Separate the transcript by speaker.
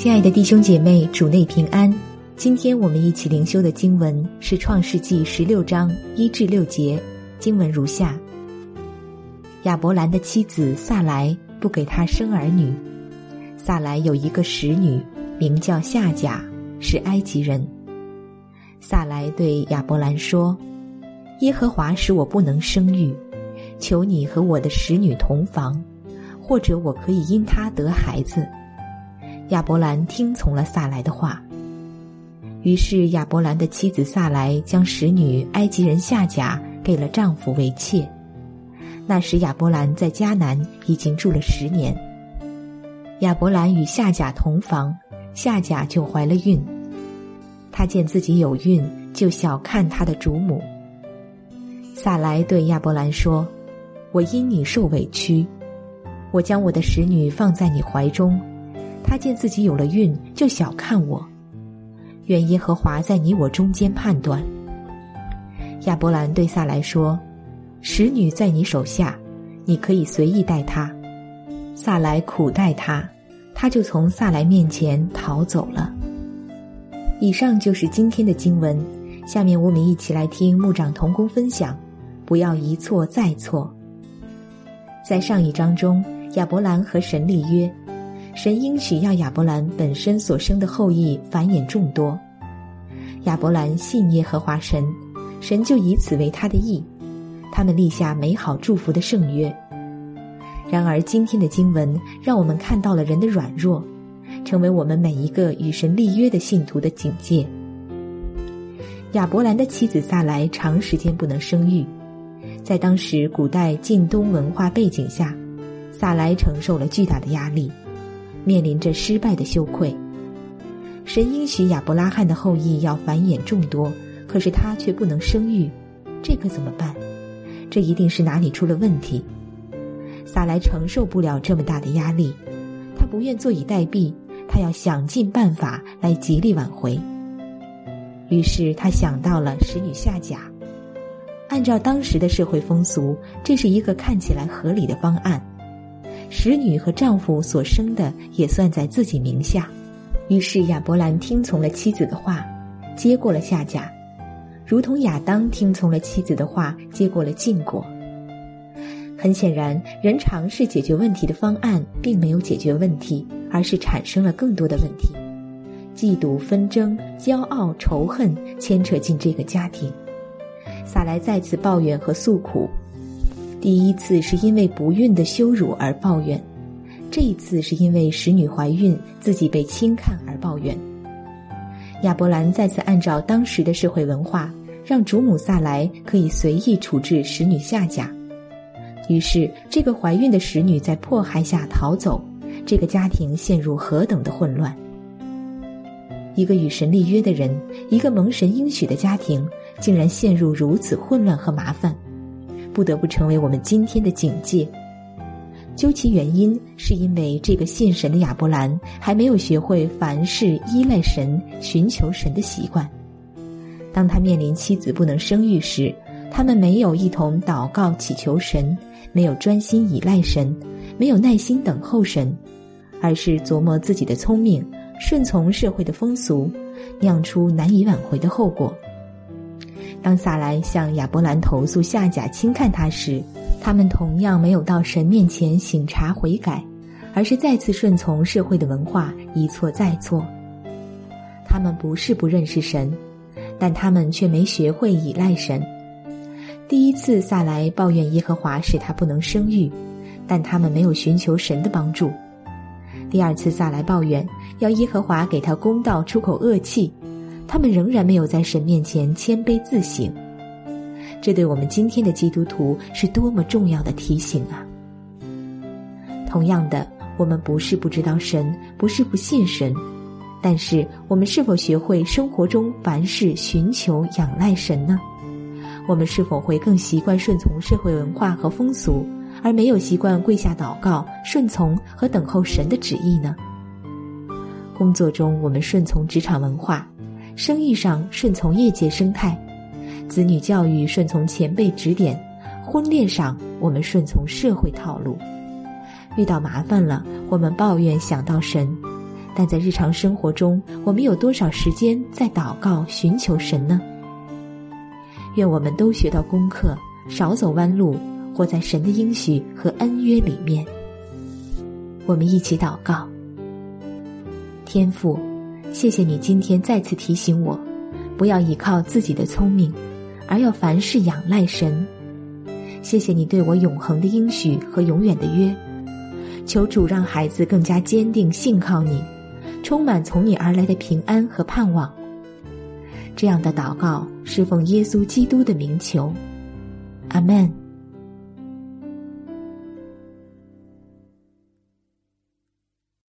Speaker 1: 亲爱的弟兄姐妹，主内平安。今天我们一起灵修的经文是创世纪16章1至6节，经文如下：亚伯兰的妻子撒来不给他生儿女，撒来有一个使女，名叫夏甲，是埃及人。撒来对亚伯兰说：耶和华使我不能生育，求你和我的使女同房，或者我可以因她得孩子。亚伯兰听从了撒来的话。于是亚伯兰的妻子撒来将使女埃及人夏甲给了丈夫为妾。那时亚伯兰在迦南已经住了10年。亚伯兰与夏甲同房，夏甲就怀了孕。他见自己有孕，就小看他的主母。撒来对亚伯兰说：我因你受委屈，我将我的使女放在你怀中，他见自己有了孕，就小看我。愿耶和华在你我中间判断。亚伯兰对撒来说：使女在你手下，你可以随意待她。撒来苦待她，她就从撒来面前逃走了。以上就是今天的经文，下面我们一起来听牧长同工分享，不要一错再错。在上一章中，亚伯兰和神立约，神应许要亚伯兰本身所生的后裔繁衍众多。亚伯兰信耶和华神，神就以此为他的义，他们立下美好祝福的圣约。然而今天的经文让我们看到了人的软弱，成为我们每一个与神立约的信徒的警戒。亚伯兰的妻子撒来长时间不能生育，在当时古代近东文化背景下，撒来承受了巨大的压力，面临着失败的羞愧。神应许亚伯拉罕的后裔要繁衍众多，可是他却不能生育，这可怎么办？这一定是哪里出了问题。撒来承受不了这么大的压力，他不愿坐以待毙，他要想尽办法来极力挽回。于是他想到了使女夏甲。按照当时的社会风俗，这是一个看起来合理的方案，使女和丈夫所生的也算在自己名下。于是亚伯兰听从了妻子的话，接过了夏甲，如同亚当听从了妻子的话，接过了禁果。很显然，人尝试解决问题的方案并没有解决问题，而是产生了更多的问题。嫉妒、纷争、骄傲、仇恨牵扯进这个家庭。撒来再次抱怨和诉苦，第一次是因为不孕的羞辱而抱怨，这一次是因为使女怀孕自己被轻看而抱怨。亚伯兰再次按照当时的社会文化，让主母撒来可以随意处置使女夏甲。于是这个怀孕的使女在迫害下逃走，这个家庭陷入何等的混乱。一个与神立约的人，一个蒙神应许的家庭，竟然陷入如此混乱和麻烦，不得不成为我们今天的警戒。究其原因，是因为这个信神的亚伯兰还没有学会凡事依赖神、寻求神的习惯。当他面临妻子不能生育时，他们没有一同祷告祈求神，没有专心依赖神，没有耐心等候神，而是琢磨自己的聪明，顺从社会的风俗，酿出难以挽回的后果。当撒来向亚伯兰投诉夏甲轻看他时，他们同样没有到神面前省察悔改，而是再次顺从社会的文化，一错再错。他们不是不认识神，但他们却没学会依赖神。第一次撒来抱怨耶和华使他不能生育，但他们没有寻求神的帮助。第二次撒来抱怨要耶和华给他公道，出口恶气，他们仍然没有在神面前谦卑自省。这对我们今天的基督徒是多么重要的提醒啊！同样的，我们不是不知道神，不是不信神，但是我们是否学会生活中凡事寻求仰赖神呢？我们是否会更习惯顺从社会文化和风俗，而没有习惯跪下祷告、顺从和等候神的旨意呢？工作中我们顺从职场文化，生意上顺从业界生态，子女教育顺从前辈指点，婚恋上我们顺从社会套路。遇到麻烦了，我们抱怨想到神， 但在日常生活中，我们有多少时间在祷告寻求神呢？愿我们都学到功课，少走弯路，活在神的应许和恩约里面。我们一起祷告。天父，谢谢你今天再次提醒我，不要依靠自己的聪明，而要凡事仰赖神。谢谢你对我永恒的应许和永远的约，求主让孩子更加坚定信靠你，充满从你而来的平安和盼望。这样的祷告是奉耶稣基督的名求，阿们。